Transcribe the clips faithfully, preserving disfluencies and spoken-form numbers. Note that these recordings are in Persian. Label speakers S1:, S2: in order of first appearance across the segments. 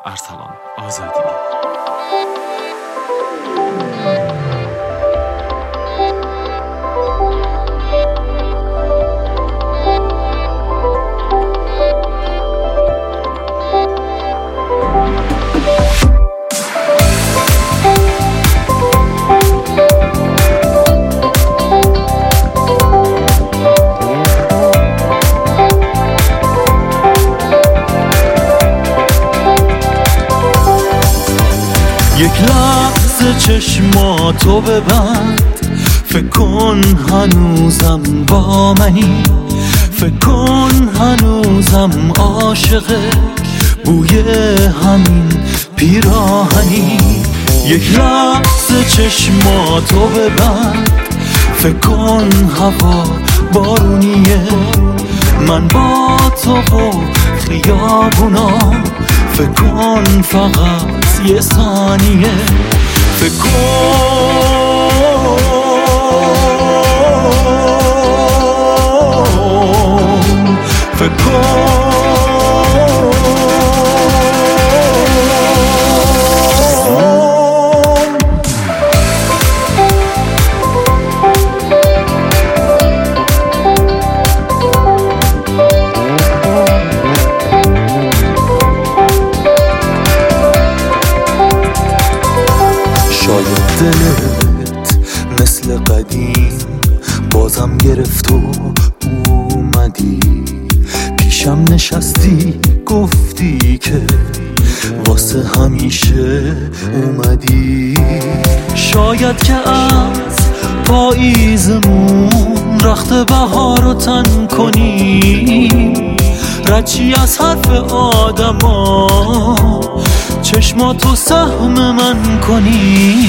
S1: ارسلان آزادی.
S2: یک لحظه چشماتو ببند، فکر کن هنوزم با منی، فکر کن هنوزم عاشق بوی همین پیراهنی. یک لحظه چشماتو ببند، فکر کن هوا بارونیه، من با تو و خیابونا، فکر کن فقط یه ثانیه، فکر کن فکر کن دلت مثل قدیم بازم گرفت و اومدی پیشم نشستی، گفتی که واسه همیشه اومدی. شاید که از پاییزمون رخت بهار رو تن کنی، رچی از حرف آدما چشماتو سهم من کنی.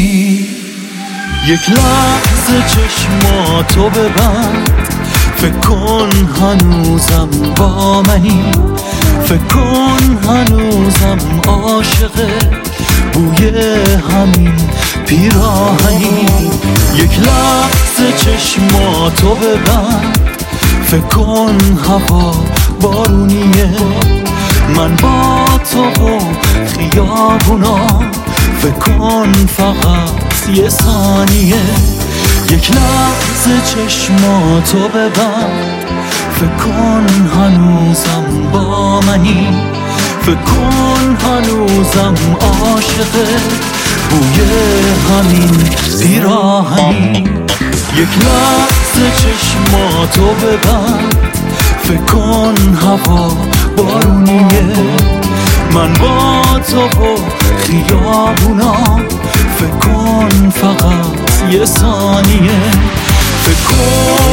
S2: یک لحظه چشماتو ببند، فکر کن هنوزم با منی، فکر کن هنوزم عاشق بوی همین پیراهنی. یک لحظه چشماتو ببند، فکر کن هوا بارونیه، من با تو و خیابونا، فکر کن فقط یه ثانیه. یک لحظه چشماتو ببند، فکر کن هنوزم با منی، فکر کن هنوزم عاشق بوی همین پیراهنی. یک لحظه چشماتو ببند، فکر کن هوا بارونیه، من با تو و خیابونا، فکر کن فقط یه ثانیه، فکر کن